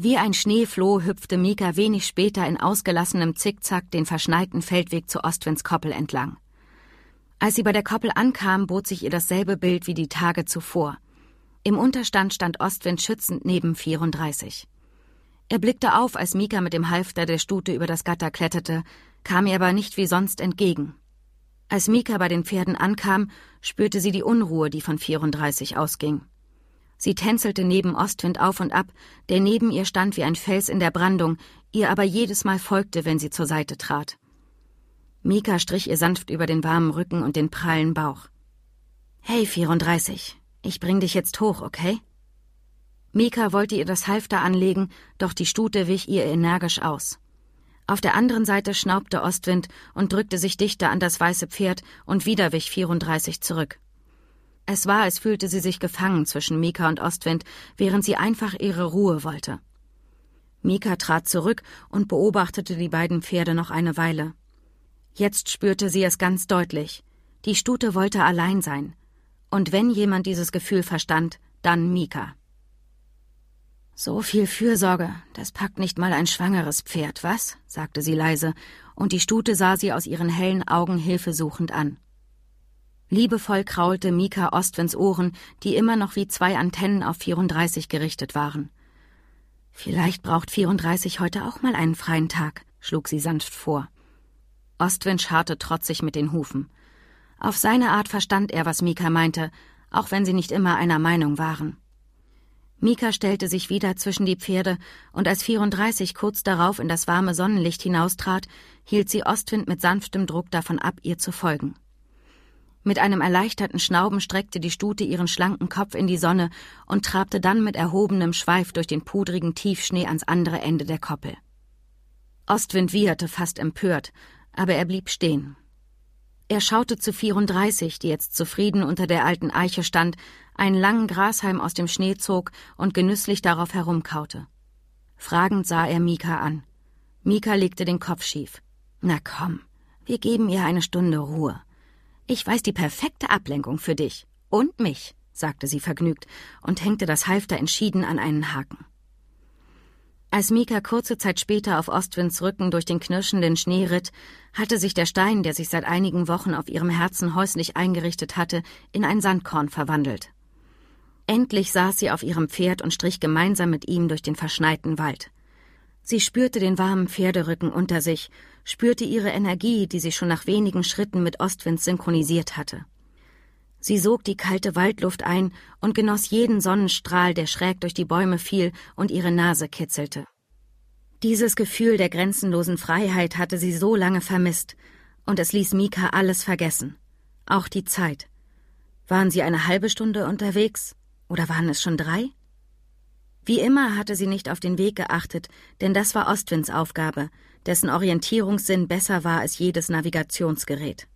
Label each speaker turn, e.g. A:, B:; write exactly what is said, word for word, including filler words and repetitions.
A: Wie ein Schneefloh hüpfte Mika wenig später in ausgelassenem Zickzack den verschneiten Feldweg zu Ostwinds Koppel entlang. Als sie bei der Koppel ankam, bot sich ihr dasselbe Bild wie die Tage zuvor. Im Unterstand stand Ostwind schützend neben vierunddreißig. Er blickte auf, als Mika mit dem Halfter der Stute über das Gatter kletterte, kam ihr aber nicht wie sonst entgegen. Als Mika bei den Pferden ankam, spürte sie die Unruhe, die von vierunddreißig ausging. Sie tänzelte neben Ostwind auf und ab, der neben ihr stand wie ein Fels in der Brandung, ihr aber jedes Mal folgte, wenn sie zur Seite trat. Mika strich ihr sanft über den warmen Rücken und den prallen Bauch. »Hey, vierunddreißig, ich bring dich jetzt hoch, okay?« Mika wollte ihr das Halfter anlegen, doch die Stute wich ihr energisch aus. Auf der anderen Seite schnaubte Ostwind und drückte sich dichter an das weiße Pferd, und wieder wich vierunddreißig zurück. Es war, als fühlte sie sich gefangen zwischen Mika und Ostwind, während sie einfach ihre Ruhe wollte. Mika trat zurück und beobachtete die beiden Pferde noch eine Weile. Jetzt spürte sie es ganz deutlich. Die Stute wollte allein sein. Und wenn jemand dieses Gefühl verstand, dann Mika. »So viel Fürsorge, das packt nicht mal ein schwangeres Pferd, was?« sagte sie leise, und die Stute sah sie aus ihren hellen Augen hilfesuchend an. Liebevoll kraulte Mika Ostwinds Ohren, die immer noch wie zwei Antennen auf vierunddreißig gerichtet waren. »Vielleicht braucht vierunddreißig heute auch mal einen freien Tag«, schlug sie sanft vor. Ostwind scharrte trotzig mit den Hufen. Auf seine Art verstand er, was Mika meinte, auch wenn sie nicht immer einer Meinung waren. Mika stellte sich wieder zwischen die Pferde, und als vierunddreißig kurz darauf in das warme Sonnenlicht hinaustrat, hielt sie Ostwind mit sanftem Druck davon ab, ihr zu folgen. Mit einem erleichterten Schnauben streckte die Stute ihren schlanken Kopf in die Sonne und trabte dann mit erhobenem Schweif durch den pudrigen Tiefschnee ans andere Ende der Koppel. Ostwind wieherte fast empört, aber er blieb stehen. Er schaute zu vierunddreißig, die jetzt zufrieden unter der alten Eiche stand, einen langen Grashalm aus dem Schnee zog und genüsslich darauf herumkaute. Fragend sah er Mika an. Mika legte den Kopf schief. »Na komm, wir geben ihr eine Stunde Ruhe. Ich weiß die perfekte Ablenkung für dich und mich«, sagte sie vergnügt und hängte das Halfter entschieden an einen Haken. Als Mika kurze Zeit später auf Ostwinds Rücken durch den knirschenden Schnee ritt, hatte sich der Stein, der sich seit einigen Wochen auf ihrem Herzen häuslich eingerichtet hatte, in ein Sandkorn verwandelt. Endlich saß sie auf ihrem Pferd und strich gemeinsam mit ihm durch den verschneiten Wald. Sie spürte den warmen Pferderücken unter sich, spürte ihre Energie, die sie schon nach wenigen Schritten mit Ostwind synchronisiert hatte. Sie sog die kalte Waldluft ein und genoss jeden Sonnenstrahl, der schräg durch die Bäume fiel und ihre Nase kitzelte. Dieses Gefühl der grenzenlosen Freiheit hatte sie so lange vermisst, und es ließ Mika alles vergessen, auch die Zeit. Waren sie eine halbe Stunde unterwegs, oder waren es schon drei? Wie immer hatte sie nicht auf den Weg geachtet, denn das war Ostwinds Aufgabe, dessen Orientierungssinn besser war als jedes Navigationsgerät.